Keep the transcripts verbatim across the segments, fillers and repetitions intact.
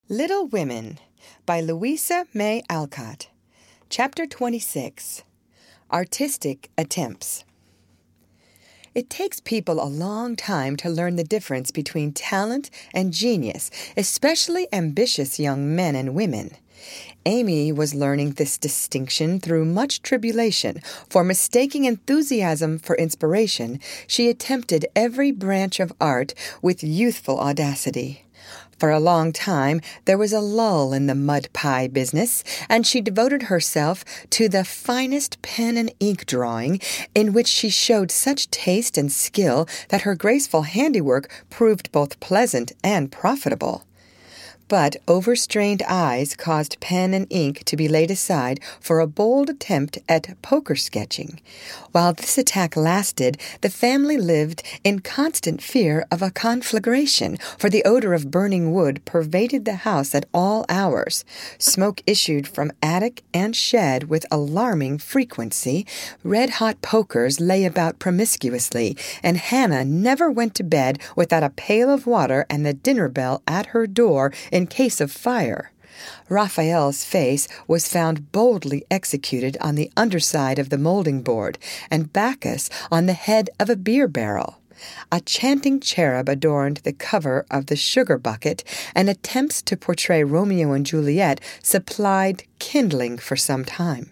Little Women by Louisa May Alcott. Chapter twenty-six. Artistic Attempts. It takes people a long time to learn the difference between talent and genius, especially ambitious young men and women. Amy was learning this distinction through much tribulation, for mistaking enthusiasm for inspiration, she attempted every branch of art with youthful audacity. For a long time, there was a lull in the mud pie business, and she devoted herself to the finest pen and ink drawing, in which she showed such taste and skill that her graceful handiwork proved both pleasant and profitable. But overstrained eyes caused pen and ink to be laid aside for a bold attempt at poker sketching. While this attack lasted, the family lived in constant fear of a conflagration, for the odor of burning wood pervaded the house at all hours. Smoke issued from attic and shed with alarming frequency. Red-hot pokers lay about promiscuously, and Hannah never went to bed without a pail of water and the dinner bell at her door in case of fire. Raphael's face was found boldly executed on the underside of the molding board, and Bacchus on the head of a beer barrel. A chanting cherub adorned the cover of the sugar bucket, and attempts to portray Romeo and Juliet supplied kindling for some time.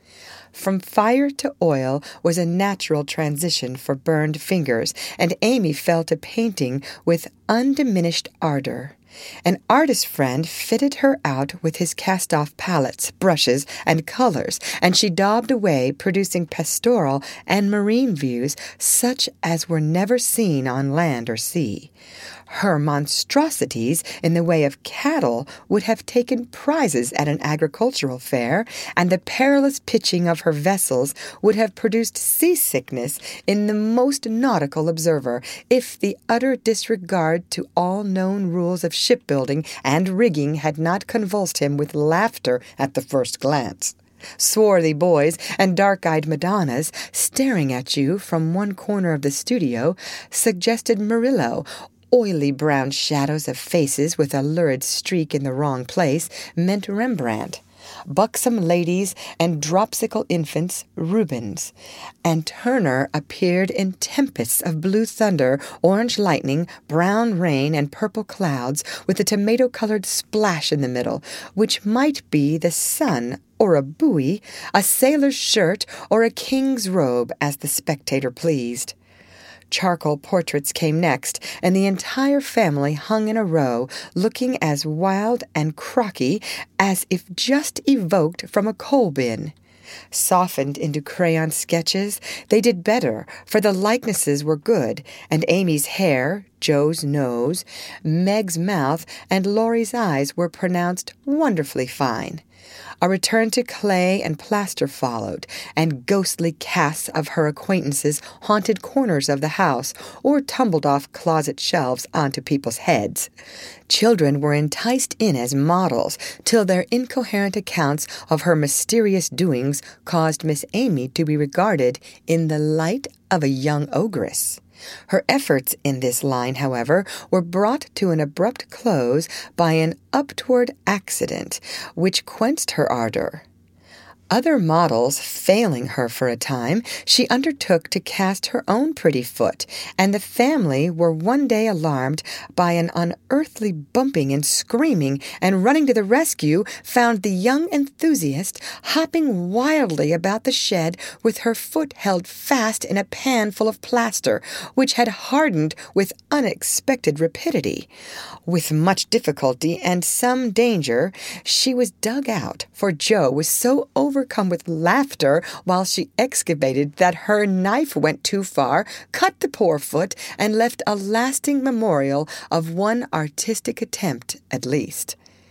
From fire to oil was a natural transition for burned fingers, and Amy fell to painting with undiminished ardor. An artist friend fitted her out with his cast-off palettes, brushes, and colors, and she daubed away, producing pastoral and marine views such as were never seen on land or sea. Her monstrosities in the way of cattle would have taken prizes at an agricultural fair, and the perilous pitching of her vessels would have produced seasickness in the most nautical observer, if the utter disregard to all known rules of shipbuilding and rigging had not convulsed him with laughter at the first glance. Swarthy boys and dark-eyed Madonnas, staring at you from one corner of the studio, suggested Murillo. Oily brown shadows of faces with a lurid streak in the wrong place meant Rembrandt. Buxom ladies and dropsical infants, Rubens. And Turner appeared in tempests of blue thunder, orange lightning, brown rain, and purple clouds, with a tomato-colored splash in the middle, which might be the sun or a buoy, a sailor's shirt, or a king's robe, as the spectator pleased. Charcoal portraits came next, and the entire family hung in a row, looking as wild and crocky as if just evoked from a coal bin. Softened into crayon sketches, they did better, for the likenesses were good, and Amy's hair, Joe's nose, Meg's mouth, and Laurie's eyes were pronounced wonderfully fine. A return to clay and plaster followed, and ghostly casts of her acquaintances haunted corners of the house, or tumbled off closet shelves onto people's heads. Children were enticed in as models, till their incoherent accounts of her mysterious doings caused Miss Amy to be regarded in the light of a young ogress. Her efforts in this line, however, were brought to an abrupt close by an upward accident, which quenched her ardor. Other models failing her for a time, she undertook to cast her own pretty foot, and the family were one day alarmed by an unearthly bumping and screaming, and running to the rescue, found the young enthusiast hopping wildly about the shed with her foot held fast in a pan full of plaster, which had hardened with unexpected rapidity. With much difficulty and some danger, she was dug out, for Joe was so over overcome with laughter while she excavated that her knife went too far, cut the poor foot, and left a lasting memorial of one artistic attempt at least.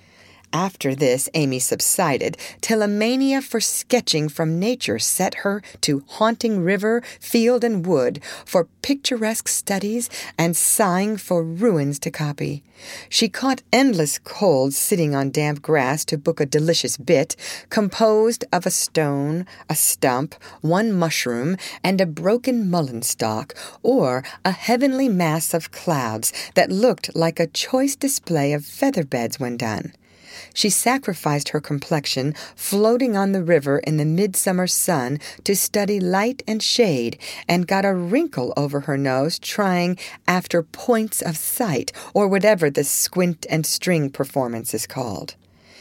After this, Amy subsided, till a mania for sketching from nature set her to haunting river, field, and wood for picturesque studies and sighing for ruins to copy. She caught endless colds sitting on damp grass to book a delicious bit, composed of a stone, a stump, one mushroom, and a broken mullein stalk, or a heavenly mass of clouds that looked like a choice display of feather beds when done. She sacrificed her complexion, floating on the river in the midsummer sun, to study light and shade, and got a wrinkle over her nose trying after points of sight, or whatever the squint and string performance is called.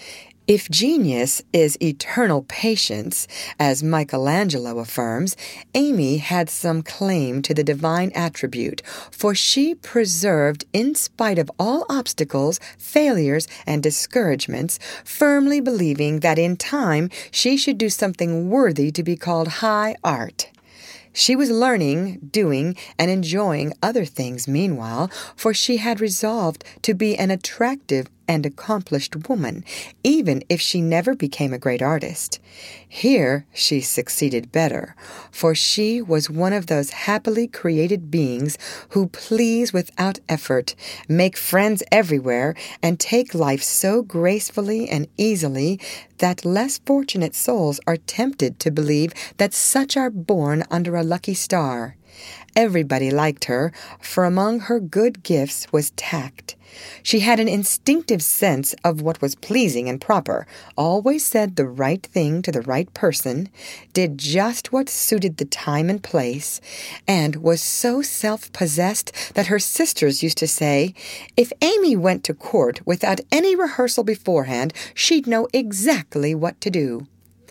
If genius is eternal patience, as Michelangelo affirms, Amy had some claim to the divine attribute, for she persevered in spite of all obstacles, failures, and discouragements, firmly believing that in time she should do something worthy to be called high art. She was learning, doing, and enjoying other things meanwhile, for she had resolved to be an attractive and accomplished woman, even if she never became a great artist. Here she succeeded better, for she was one of those happily created beings who please without effort, make friends everywhere, and take life so gracefully and easily that less fortunate souls are tempted to believe that such are born under a lucky star. Everybody liked her, for among her good gifts was tact. She had an instinctive sense of what was pleasing and proper, always said the right thing to the right person, did just what suited the time and place, and was so self-possessed that her sisters used to say, if Amy went to court without any rehearsal beforehand, she'd know exactly what to do.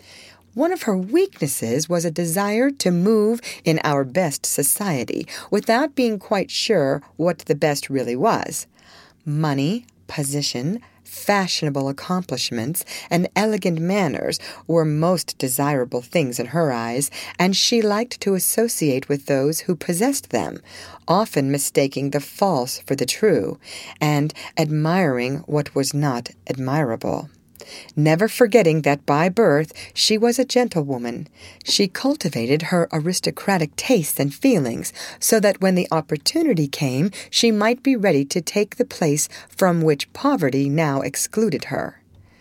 One of her weaknesses was a desire to move in our best society without being quite sure what the best really was. Money, position, fashionable accomplishments, and elegant manners were most desirable things in her eyes, and she liked to associate with those who possessed them, often mistaking the false for the true, and admiring what was not admirable. Never forgetting that by birth she was a gentlewoman, she cultivated her aristocratic tastes and feelings so that when the opportunity came she might be ready to take the place from which poverty now excluded her.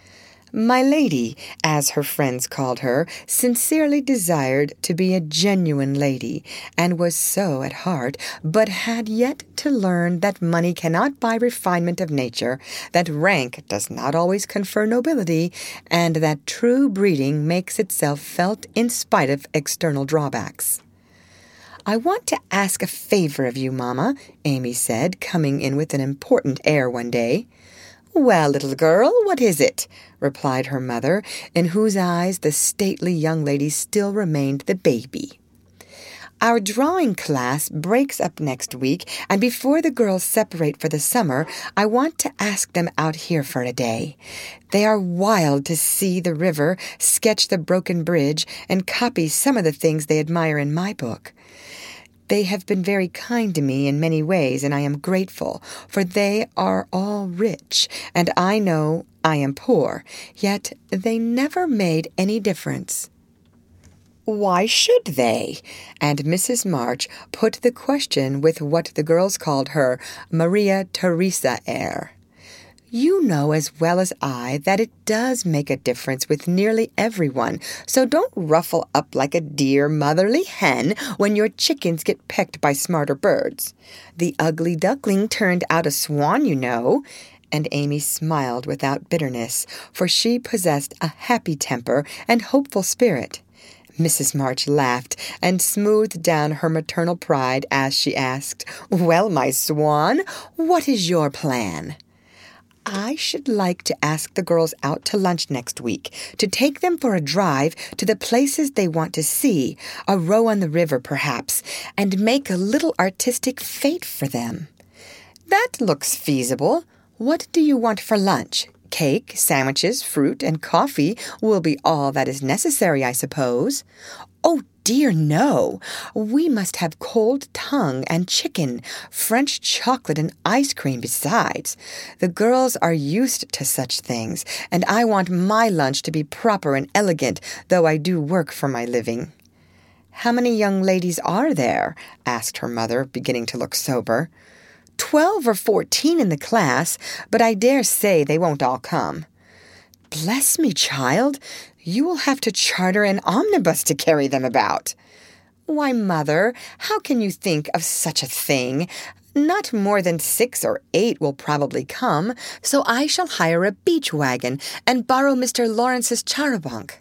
My lady, as her friends called her, sincerely desired to be a genuine lady, and was so at heart, but had yet to learn that money cannot buy refinement of nature, that rank does not always confer nobility, and that true breeding makes itself felt in spite of external drawbacks. I want to ask a favor of you, Mamma, Amy said, coming in with an important air one day. Well, little girl, what is it? Replied her mother, in whose eyes the stately young lady still remained the baby. Our drawing class breaks up next week, and before the girls separate for the summer, I want to ask them out here for a day. They are wild to see the river, sketch the broken bridge, and copy some of the things they admire in my book. They have been very kind to me in many ways, and I am grateful, for they are all rich, and I know I am poor, yet they never made any difference. Why should they? And Missus March put the question with what the girls called her Maria Theresa air. You know as well as I that it does make a difference with nearly everyone, so don't ruffle up like a dear motherly hen when your chickens get pecked by smarter birds. The ugly duckling turned out a swan, you know. And Amy smiled without bitterness, for she possessed a happy temper and hopeful spirit. Missus March laughed and smoothed down her maternal pride as she asked, Well, my swan, what is your plan? I should like to ask the girls out to lunch next week, to take them for a drive to the places they want to see, a row on the river perhaps, and make a little artistic fete for them. That looks feasible. What do you want for lunch? Cake, sandwiches, fruit, and coffee will be all that is necessary, I suppose. Oh, dear, no. We must have cold tongue and chicken, French chocolate and ice cream besides. The girls are used to such things, and I want my lunch to be proper and elegant, though I do work for my living." "How many young ladies are there?" asked her mother, beginning to look sober. "Twelve or fourteen in the class, but I dare say they won't all come." "Bless me, child, you will have to charter an omnibus to carry them about." "Why, Mother, how can you think of such a thing? Not more than six or eight will probably come, so I shall hire a beach wagon and borrow Mister Lawrence's char-a-banc."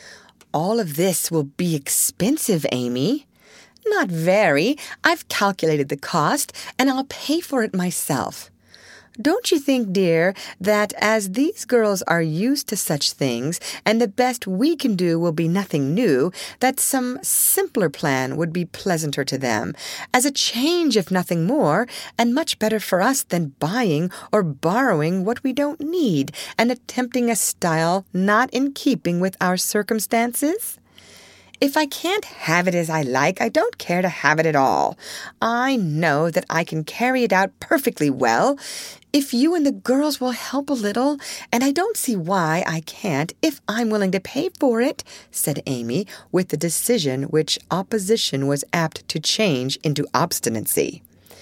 "All of this will be expensive, Amy." "Not very. I've calculated the cost, and I'll pay for it myself." "Don't you think, dear, that as these girls are used to such things, and the best we can do will be nothing new, that some simpler plan would be pleasanter to them, as a change if nothing more, and much better for us than buying or borrowing what we don't need, and attempting a style not in keeping with our circumstances?" "If I can't have it as I like, I don't care to have it at all. I know that I can carry it out perfectly well, if you and the girls will help a little, and I don't see why I can't if I'm willing to pay for it," said Amy, with the decision which opposition was apt to change into obstinacy.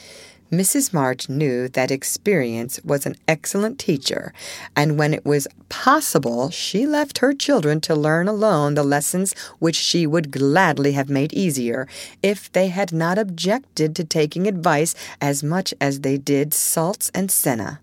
Missus March knew that experience was an excellent teacher, and when it was possible, she left her children to learn alone the lessons which she would gladly have made easier, if they had not objected to taking advice as much as they did salts and senna.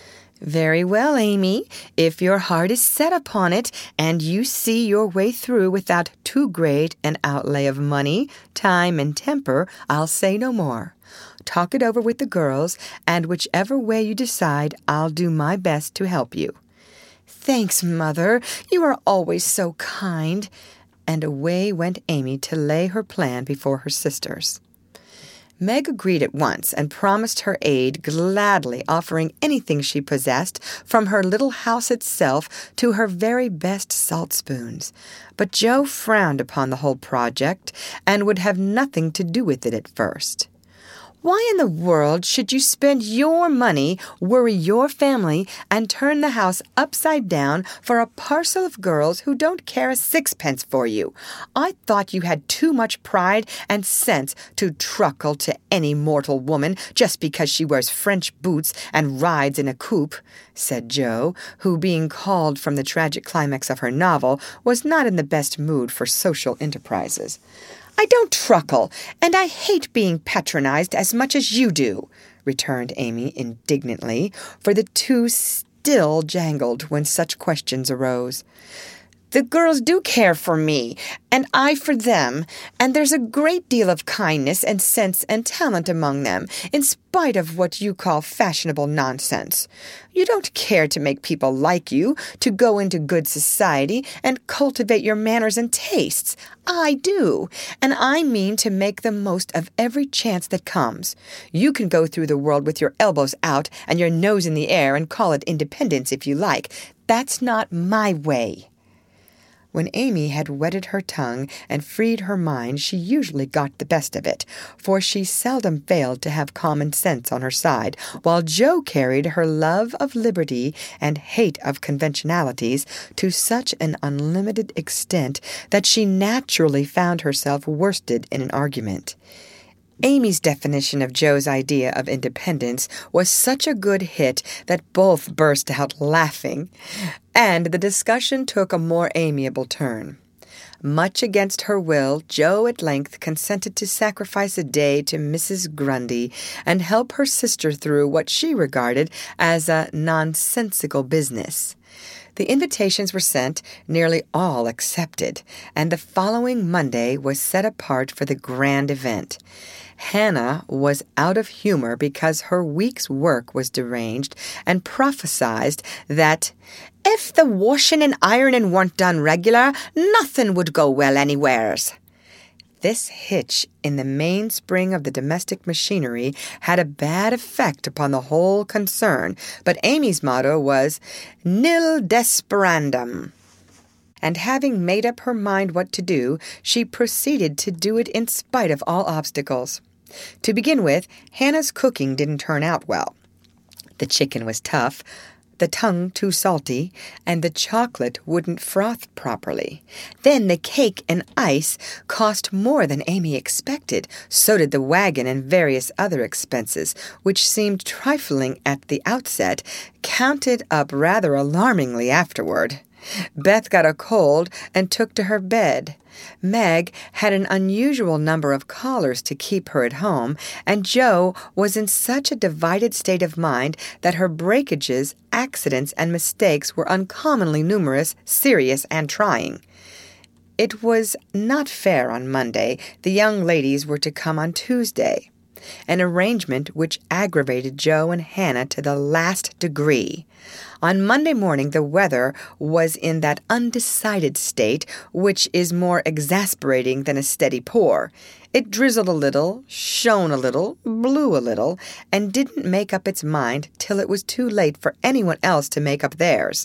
"Very well, Amy, if your heart is set upon it, and you see your way through without too great an outlay of money, time, and temper, I'll say no more. Talk it over with the girls, and whichever way you decide, I'll do my best to help you." "Thanks, Mother. You are always so kind." And away went Amy to lay her plan before her sisters. Meg agreed at once and promised her aid, gladly offering anything she possessed, from her little house itself to her very best salt spoons. But Joe frowned upon the whole project, and would have nothing to do with it at first. "Why in the world should you spend your money, worry your family, and turn the house upside down for a parcel of girls who don't care a sixpence for you? I thought you had too much pride and sense to truckle to any mortal woman just because she wears French boots and rides in a coupe," said Joe, who, being called from the tragic climax of her novel, was not in the best mood for social enterprises. "I don't truckle, and I hate being patronized as much as you do," returned Amy indignantly, for the two still jangled when such questions arose. "The girls do care for me, and I for them, and there's a great deal of kindness and sense and talent among them, in spite of what you call fashionable nonsense. You don't care to make people like you, to go into good society, and cultivate your manners and tastes. I do, and I mean to make the most of every chance that comes. You can go through the world with your elbows out and your nose in the air and call it independence if you like. That's not my way." When Amy had wetted her tongue and freed her mind, she usually got the best of it, for she seldom failed to have common sense on her side, while Joe carried her love of liberty and hate of conventionalities to such an unlimited extent that she naturally found herself worsted in an argument. Amy's definition of Joe's idea of independence was such a good hit that both burst out laughing, and the discussion took a more amiable turn. Much against her will, Joe at length consented to sacrifice a day to Missus Grundy and help her sister through what she regarded as a nonsensical business. The invitations were sent, nearly all accepted, and the following Monday was set apart for the grand event. Hannah was out of humor because her week's work was deranged, and prophesied that if the washing and ironing weren't done regular, nothing would go well anywheres. This hitch in the mainspring of the domestic machinery had a bad effect upon the whole concern, but Amy's motto was nil desperandum. and having made up her mind what to do, she proceeded to do it in spite of all obstacles. To begin with, Hannah's cooking didn't turn out well. The chicken was tough, the tongue too salty, and the chocolate wouldn't froth properly. Then the cake and ice cost more than Amy expected. So did the wagon and various other expenses, which seemed trifling at the outset, counted up rather alarmingly afterward. Beth got a cold and took to her bed. Meg had an unusual number of callers to keep her at home, and Jo was in such a divided state of mind that her breakages, accidents, and mistakes were uncommonly numerous, serious, and trying. It was not fair on Monday. The young ladies were to come on Tuesday, an arrangement which aggravated Jo and Hannah to the last degree. On Monday morning, the weather was in that undecided state which is more exasperating than a steady pour. It drizzled a little, shone a little, blew a little, and didn't make up its mind till it was too late for anyone else to make up theirs.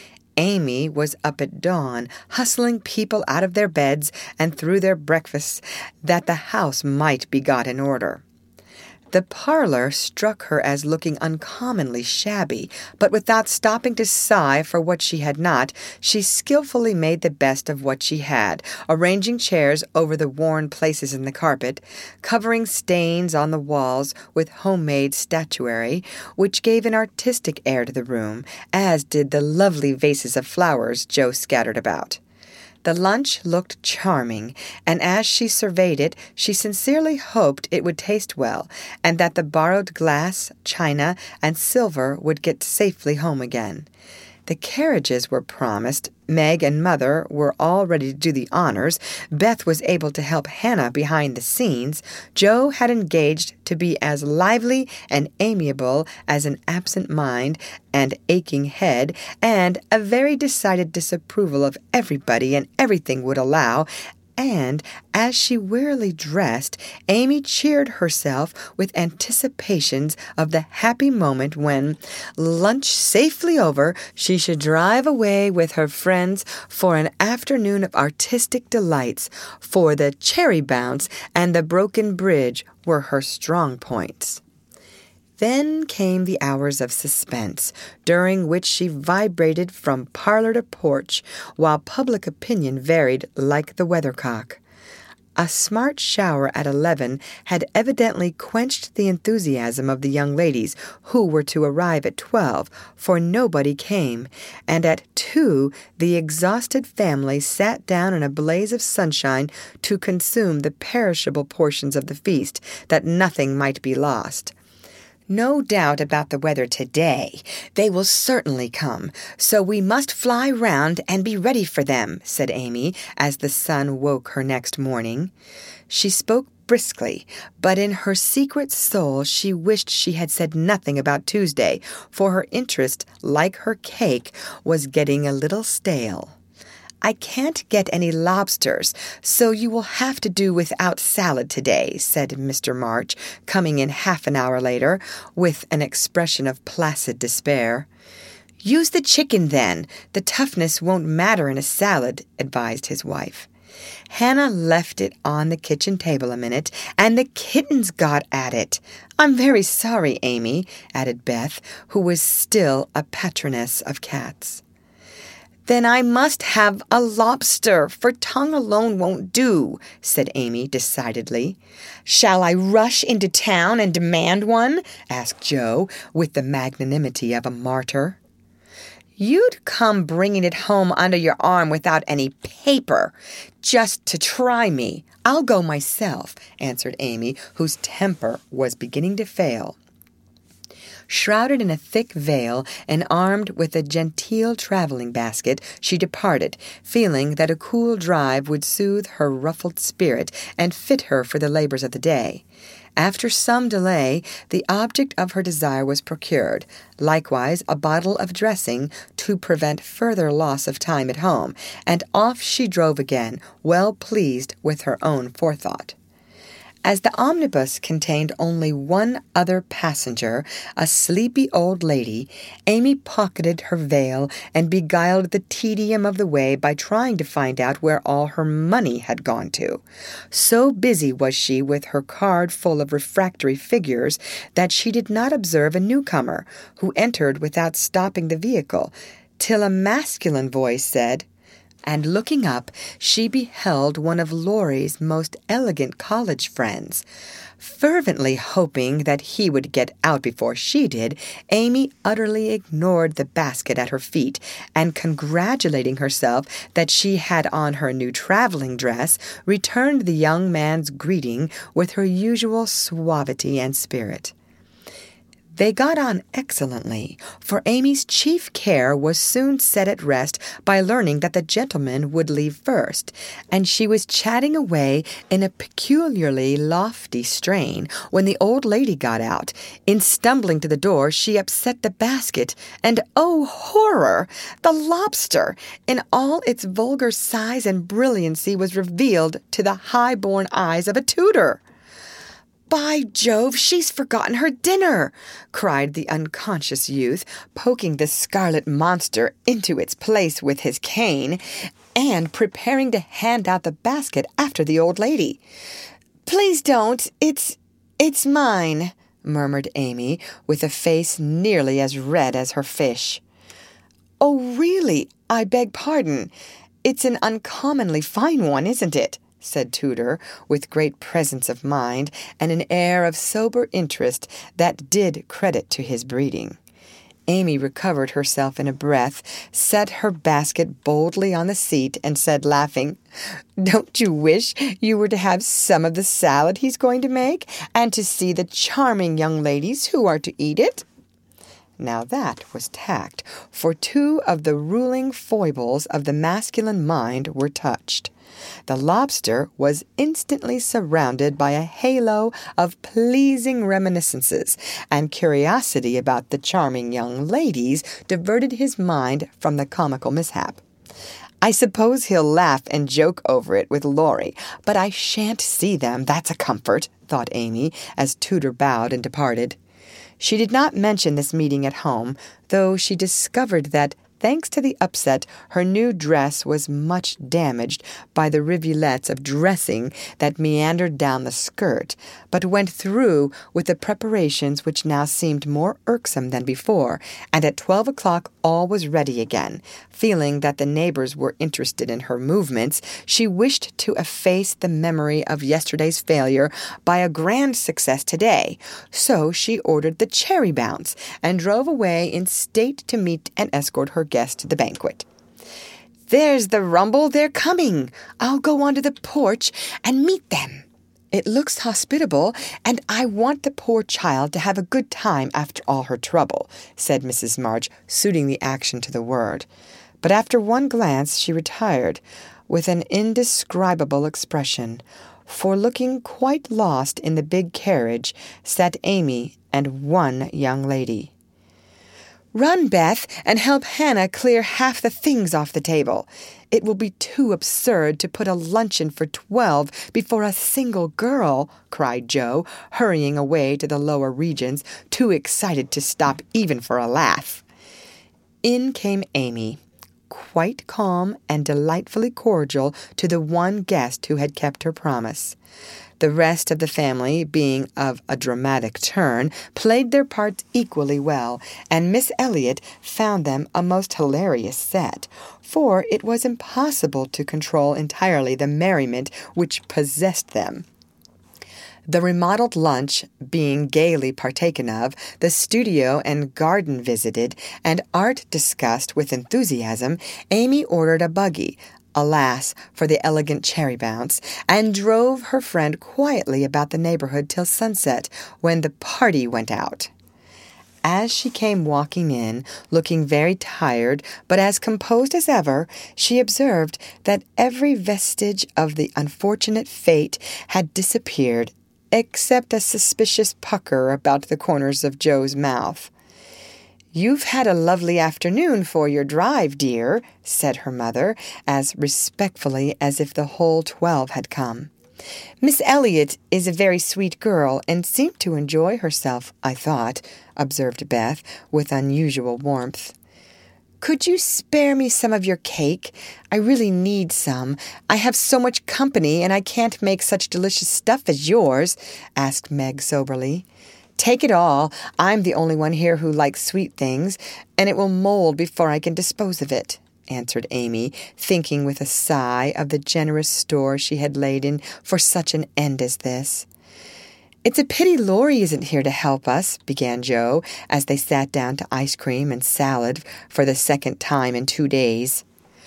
Amy was up at dawn, hustling people out of their beds and through their breakfasts, that the house might be got in order. The parlor struck her as looking uncommonly shabby, but without stopping to sigh for what she had not, she skillfully made the best of what she had, arranging chairs over the worn places in the carpet, covering stains on the walls with homemade statuary, which gave an artistic air to the room, as did the lovely vases of flowers Jo scattered about. The lunch looked charming, and as she surveyed it, she sincerely hoped it would taste well, and that the borrowed glass, china, and silver would get safely home again. The carriages were promised. Meg and Mother were all ready to do the honors. Beth was able to help Hannah behind the scenes. Jo had engaged to be as lively and amiable as an absent mind and aching head, and a very decided disapproval of everybody and everything would allow. And as she wearily dressed, Amy cheered herself with anticipations of the happy moment when, lunch safely over, she should drive away with her friends for an afternoon of artistic delights, for the cherry bounce and the broken bridge were her strong points. Then came the hours of suspense, during which she vibrated from parlor to porch, while public opinion varied like the weathercock. A smart shower at eleven had evidently quenched the enthusiasm of the young ladies, who were to arrive at twelve, for nobody came, and at two the exhausted family sat down in a blaze of sunshine to consume the perishable portions of the feast, that nothing might be lost. No doubt about the weather today. They will certainly come, so we must fly round and be ready for them, said Amy, as the sun woke her next morning. She spoke briskly, but in her secret soul she wished she had said nothing about Tuesday, for her interest, like her cake, was getting a little stale. I can't get any lobsters, so you will have to do without salad today, said Mister March, coming in half an hour later, with an expression of placid despair. Use the chicken, then. The toughness won't matter in a salad, advised his wife. Hannah left it on the kitchen table a minute, and the kittens got at it. I'm very sorry, Amy, added Beth, who was still a patroness of cats. Then I must have a lobster, for tongue alone won't do, said Amy decidedly. Shall I rush into town and demand one? Asked Jo, with the magnanimity of a martyr. You'd come bringing it home under your arm without any paper, just to try me. I'll go myself, answered Amy, whose temper was beginning to fail. Shrouded in a thick veil and armed with a genteel traveling basket, she departed, feeling that a cool drive would soothe her ruffled spirit and fit her for the labors of the day. After some delay, the object of her desire was procured, likewise a bottle of dressing to prevent further loss of time at home, and off she drove again, well pleased with her own forethought. As the omnibus contained only one other passenger, a sleepy old lady, Amy pocketed her veil and beguiled the tedium of the way by trying to find out where all her money had gone to. So busy was she with her card full of refractory figures that she did not observe a newcomer, who entered without stopping the vehicle, till a masculine voice said, and looking up, she beheld one of Laurie's most elegant college friends. Fervently hoping that he would get out before she did, Amy utterly ignored the basket at her feet, and congratulating herself that she had on her new traveling dress, returned the young man's greeting with her usual suavity and spirit. They got on excellently, for Amy's chief care was soon set at rest by learning that the gentleman would leave first, and she was chatting away in a peculiarly lofty strain when the old lady got out. In stumbling to the door, she upset the basket, and oh, horror! The lobster, in all its vulgar size and brilliancy, was revealed to the high-born eyes of a tutor. "By Jove, she's forgotten her dinner!" cried the unconscious youth, poking the scarlet monster into its place with his cane, and preparing to hand out the basket after the old lady. "Please don't. It's... it's mine," murmured Amy, with a face nearly as red as her fish. "Oh, really? I beg pardon. It's an uncommonly fine one, isn't it?" said Tudor, with great presence of mind and an air of sober interest that did credit to his breeding. Amy recovered herself in a breath, set her basket boldly on the seat, and said, laughing, "Don't you wish you were to have some of the salad he's going to make, and to see the charming young ladies who are to eat it?" Now that was tact, for two of the ruling foibles of the masculine mind were touched. The lobster was instantly surrounded by a halo of pleasing reminiscences, and curiosity about the charming young ladies diverted his mind from the comical mishap. "I suppose he'll laugh and joke over it with Laurie, but I shan't see them, that's a comfort," thought Amy, as Tudor bowed and departed. She did not mention this meeting at home, though she discovered that, thanks to the upset, her new dress was much damaged by the rivulets of dressing that meandered down the skirt, but went through with the preparations which now seemed more irksome than before, and at twelve o'clock all was ready again. Feeling that the neighbors were interested in her movements, she wished to efface the memory of yesterday's failure by a grand success today, so she ordered the cherry bounce, and drove away in state to meet and escort her guest to the banquet. "There's the rumble, they're coming. I'll go onto the porch and meet them. It looks hospitable, and I want the poor child to have a good time after all her trouble," said Missus March, suiting the action to the word. But after one glance she retired, with an indescribable expression, for looking quite lost in the big carriage sat Amy and one young lady. "Run, Beth, and help Hannah clear half the things off the table. It will be too absurd to put a luncheon for twelve before a single girl," cried Jo, hurrying away to the lower regions, too excited to stop even for a laugh. In came Amy, quite calm and delightfully cordial to the one guest who had kept her promise. The rest of the family, being of a dramatic turn, played their parts equally well, and Miss Elliot found them a most hilarious set, for it was impossible to control entirely the merriment which possessed them. The remodeled lunch being gaily partaken of, the studio and garden visited, and art discussed with enthusiasm, Amy ordered a buggy, alas for the elegant cherry bounce, and drove her friend quietly about the neighborhood till sunset, when the party went out. As she came walking in, looking very tired, but as composed as ever, she observed that every vestige of the unfortunate fate had disappeared, except a suspicious pucker about the corners of Jo's mouth. "You've had a lovely afternoon for your drive, dear," said her mother, as respectfully as if the whole twelve had come. Miss Elliot is a very sweet girl and seemed to enjoy herself, I thought, observed Beth with unusual warmth. Could you spare me some of your cake? I really need some. I have so much company, and I can't make such delicious stuff as yours, asked Meg soberly. Take it all. I'm the only one here who likes sweet things, and it will mold before I can dispose of it, answered Amy, thinking with a sigh of the generous store she had laid in for such an end as this. It's a pity Laurie isn't here to help us, began Jo, as they sat down to ice cream and salad for the second time in two days.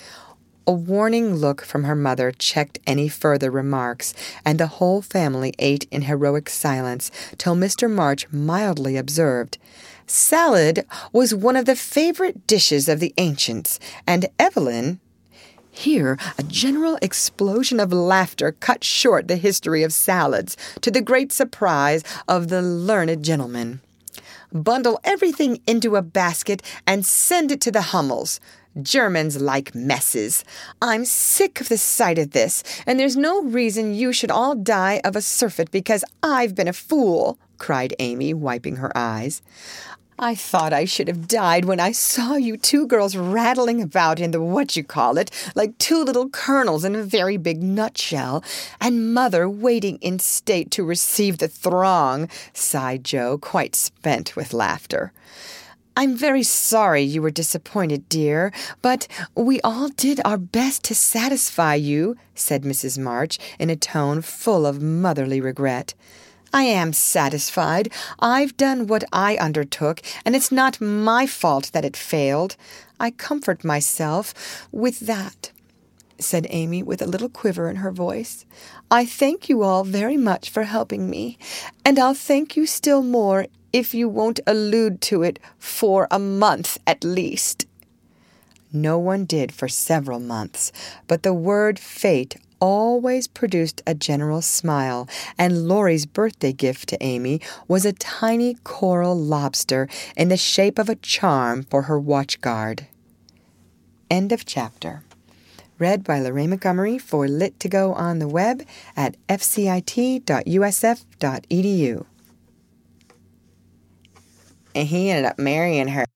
A warning look from her mother checked any further remarks, and the whole family ate in heroic silence till Mister March mildly observed, "Salad was one of the favorite dishes of the ancients, and Evelyn—" Here a general explosion of laughter cut short the history of salads, to the great surprise of the learned gentleman. "Bundle everything into a basket and send it to the Hummels. Germans like messes. I'm sick of the sight of this, and there's no reason you should all die of a surfeit because I've been a fool," cried Amy, wiping her eyes. "I thought I should have died when I saw you two girls rattling about in the what-you-call-it like two little kernels in a very big nutshell, and Mother waiting in state to receive the throng," sighed Jo, quite spent with laughter. "I'm very sorry you were disappointed, dear, but we all did our best to satisfy you," said Missus March in a tone full of motherly regret. "I am satisfied. I've done what I undertook, and it's not my fault that it failed. I comfort myself with that," said Amy with a little quiver in her voice. "I thank you all very much for helping me, and I'll thank you still more if you won't allude to it for a month at least." No one did for several months, but the word fate always produced a general smile, and Laurie's birthday gift to Amy was a tiny coral lobster in the shape of a charm for her watchguard. End of chapter. Read by Lorraine Montgomery for Lit to Go on the web at f c i t dot u s f dot e d u. And he ended up marrying her.